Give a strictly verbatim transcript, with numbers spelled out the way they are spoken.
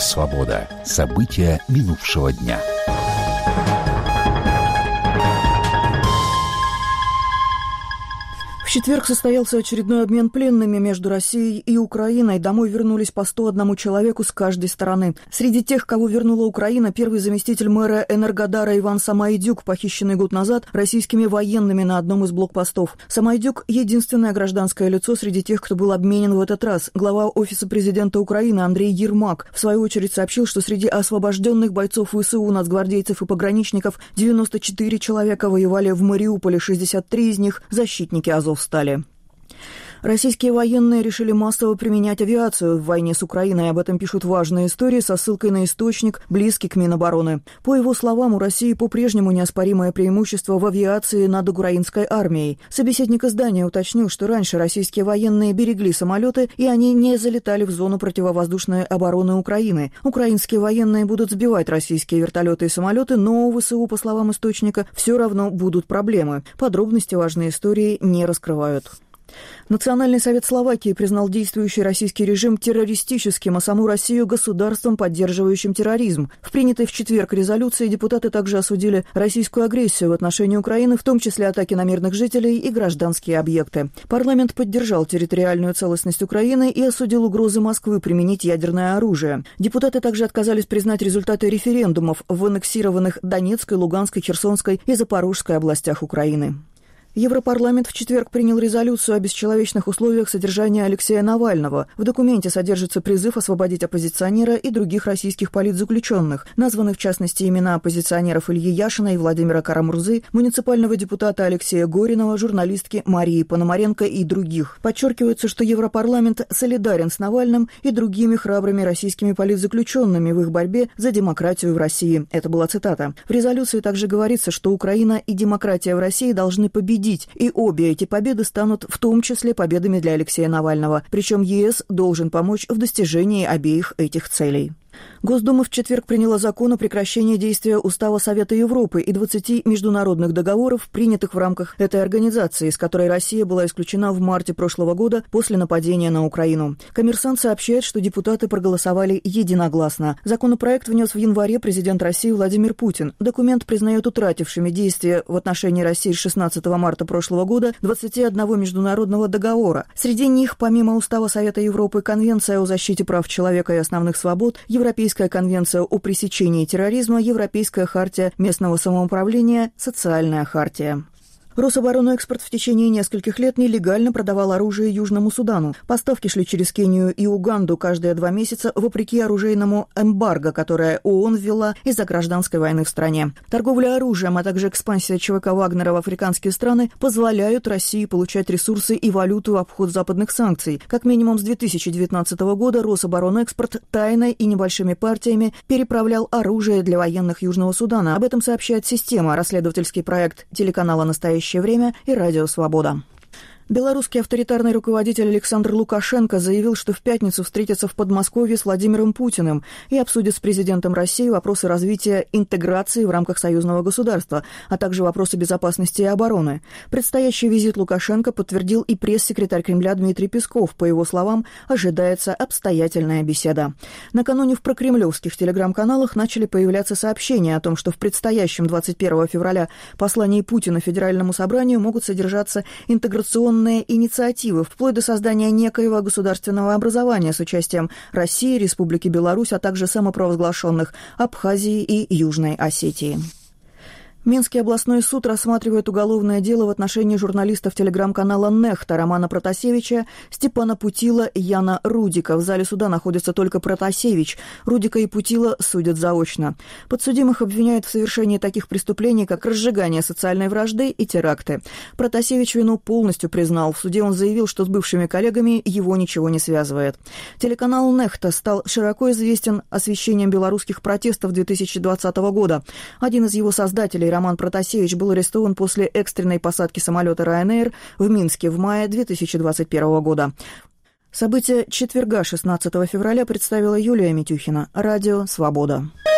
«Свобода». События минувшего дня. В четверг состоялся очередной обмен пленными между Россией и Украиной. Домой вернулись по сто одному человеку с каждой стороны. Среди тех, кого вернула Украина, первый заместитель мэра Энергодара Иван Самайдюк, похищенный год назад российскими военными на одном из блокпостов. Самайдюк – единственное гражданское лицо среди тех, кто был обменен в этот раз. Глава Офиса президента Украины Андрей Ермак в свою очередь сообщил, что среди освобожденных бойцов ВСУ, нацгвардейцев и пограничников девяносто четыре человека воевали в Мариуполе, шестьдесят три из них – защитники Азовстали. Стали. Российские военные решили массово применять авиацию в войне с Украиной. Об этом пишут важные истории со ссылкой на источник, близкий к Минобороны. По его словам, у России по-прежнему неоспоримое преимущество в авиации над украинской армией. Собеседник издания уточнил, что раньше российские военные берегли самолеты, и они не залетали в зону противовоздушной обороны Украины. Украинские военные будут сбивать российские вертолеты и самолеты, но у ВСУ, по словам источника, все равно будут проблемы. Подробности важной истории не раскрывают. Национальный совет Словакии признал действующий российский режим террористическим, а саму Россию государством, поддерживающим терроризм. В принятой в четверг резолюции депутаты также осудили российскую агрессию в отношении Украины, в том числе атаки на мирных жителей и гражданские объекты. Парламент поддержал территориальную целостность Украины и осудил угрозы Москвы применить ядерное оружие. Депутаты также отказались признать результаты референдумов в аннексированных Донецкой, Луганской, Херсонской и Запорожской областях Украины. Европарламент в четверг принял резолюцию о бесчеловечных условиях содержания Алексея Навального. В документе содержится призыв освободить оппозиционера и других российских политзаключенных. Названы в частности имена оппозиционеров Ильи Яшина и Владимира Карамурзы, муниципального депутата Алексея Горинова, журналистки Марии Пономаренко и других. Подчеркивается, что Европарламент солидарен с Навальным и другими храбрыми российскими политзаключенными в их борьбе за демократию в России. Это была цитата. В резолюции также говорится, что Украина и демократия в России должны победить. И обе эти победы станут в том числе победами для Алексея Навального. Причем ЕС должен помочь в достижении обеих этих целей. Госдума в четверг приняла закон о прекращении действия Устава Совета Европы и двадцати международных договоров, принятых в рамках этой организации, из которой Россия была исключена в марте прошлого года после нападения на Украину. «Коммерсант» сообщает, что депутаты проголосовали единогласно. Законопроект внес в январе президент России Владимир Путин. Документ признает утратившими действие в отношении России с шестнадцатого марта прошлого года двадцати одного международного договора. Среди них, помимо Устава Совета Европы, Конвенция о защите прав человека и основных свобод, Европейская конвенция о пресечении терроризма, Европейская хартия местного самоуправления, Социальная хартия. Рособоронэкспорт в течение нескольких лет нелегально продавал оружие Южному Судану. Поставки шли через Кению и Уганду каждые два месяца, вопреки оружейному эмбарго, которое ООН ввела из-за гражданской войны в стране. Торговля оружием, а также экспансия ЧВК Вагнера в африканские страны позволяют России получать ресурсы и валюту в обход западных санкций. Как минимум с две тысячи девятнадцатого года Рособоронэкспорт тайно и небольшими партиями переправлял оружие для военных Южного Судана. Об этом сообщает «Система», расследовательский проект телеканала «Настоящее время» и «Радио Свобода». Белорусский авторитарный руководитель Александр Лукашенко заявил, что в пятницу встретится в Подмосковье с Владимиром Путиным и обсудит с президентом России вопросы развития интеграции в рамках союзного государства, а также вопросы безопасности и обороны. Предстоящий визит Лукашенко подтвердил и пресс-секретарь Кремля Дмитрий Песков. По его словам, ожидается обстоятельная беседа. Накануне в прокремлевских телеграм-каналах начали появляться сообщения о том, что в предстоящем двадцать первого февраля послании Путина Федеральному собранию могут содержаться интеграционные инициативы, вплоть до создания некоего государственного образования с участием России, Республики Беларусь, а также самопровозглашенных Абхазии и Южной Осетии. Минский областной суд рассматривает уголовное дело в отношении журналистов телеграм-канала «Нехта» Романа Протасевича, Степана Путила и Яна Рудика. В зале суда находится только Протасевич. Рудика и Путила судят заочно. Подсудимых обвиняют в совершении таких преступлений, как разжигание социальной вражды и теракты. Протасевич вину полностью признал. В суде он заявил, что с бывшими коллегами его ничего не связывает. Телеканал «Нехта» стал широко известен освещением белорусских протестов две тысячи двадцатого года. Один из его создателей, Роман Протасевич, был арестован после экстренной посадки самолета Ryanair в Минске в мае две тысячи двадцать первого года. События четверга, шестнадцатого февраля, представила Юлия Митюхина. Радио «Свобода».